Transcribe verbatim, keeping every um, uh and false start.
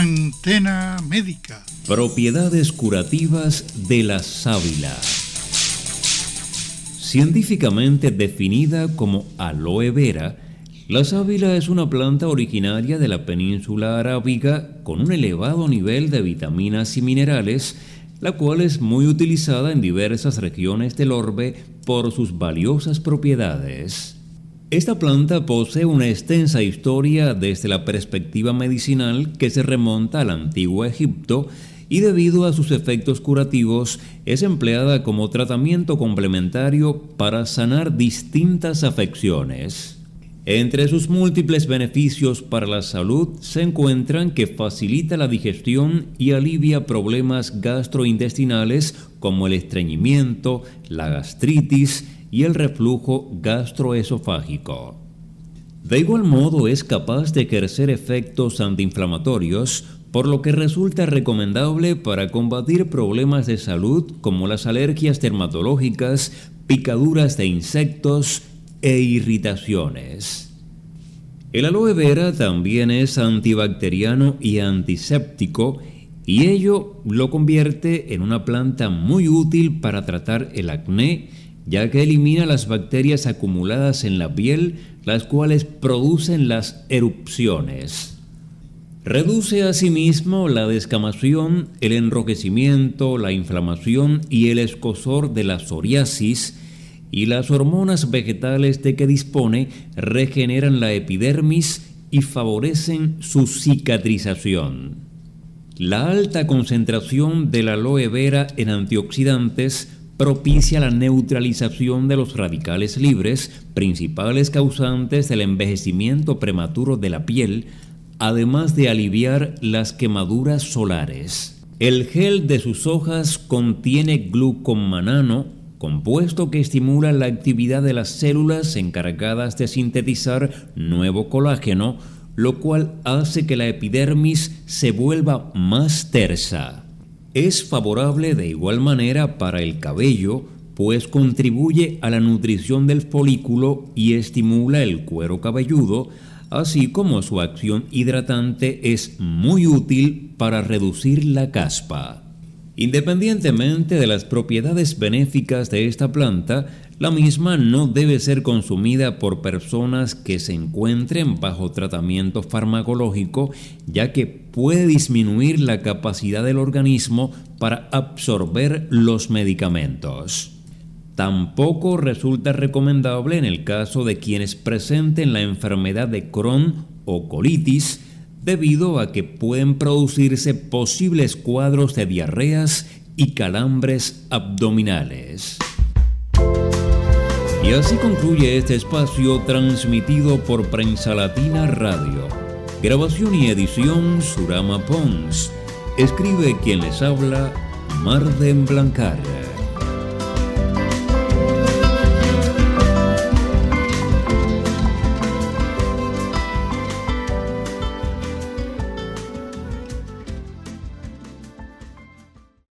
Antena Médica. Propiedades curativas de la sábila. Científicamente definida como aloe vera, la sábila es una planta originaria de la península arábiga con un elevado nivel de vitaminas y minerales, la cual es muy utilizada en diversas regiones del orbe por sus valiosas propiedades. Esta planta posee una extensa historia desde la perspectiva medicinal que se remonta al antiguo Egipto y debido a sus efectos curativos es empleada como tratamiento complementario para sanar distintas afecciones. Entre sus múltiples beneficios para la salud se encuentran que facilita la digestión y alivia problemas gastrointestinales como el estreñimiento, la gastritis y el reflujo gastroesofágico. De igual modo es capaz de ejercer efectos antiinflamatorios, por lo que resulta recomendable para combatir problemas de salud como las alergias dermatológicas, picaduras de insectos e irritaciones. El aloe vera también es antibacteriano y antiséptico, y ello lo convierte en una planta muy útil para tratar el acné, ya que elimina las bacterias acumuladas en la piel, las cuales producen las erupciones. Reduce asimismo la descamación, el enrojecimiento, la inflamación y el escozor de la psoriasis, y las hormonas vegetales de que dispone regeneran la epidermis y favorecen su cicatrización. La alta concentración del aloe vera en antioxidantes propicia la neutralización de los radicales libres, principales causantes del envejecimiento prematuro de la piel, además de aliviar las quemaduras solares. El gel de sus hojas contiene glucomanano, compuesto que estimula la actividad de las células encargadas de sintetizar nuevo colágeno, lo cual hace que la epidermis se vuelva más tersa. Es favorable de igual manera para el cabello, pues contribuye a la nutrición del folículo y estimula el cuero cabelludo, así como su acción hidratante es muy útil para reducir la caspa. Independientemente de las propiedades benéficas de esta planta, la misma no debe ser consumida por personas que se encuentren bajo tratamiento farmacológico, ya que puede disminuir la capacidad del organismo para absorber los medicamentos. Tampoco resulta recomendable en el caso de quienes presenten la enfermedad de Crohn o colitis, debido a que pueden producirse posibles cuadros de diarreas y calambres abdominales. Y así concluye este espacio transmitido por Prensa Latina Radio. Grabación y edición Surama Pons. Escribe quien les habla, Marden Blancar.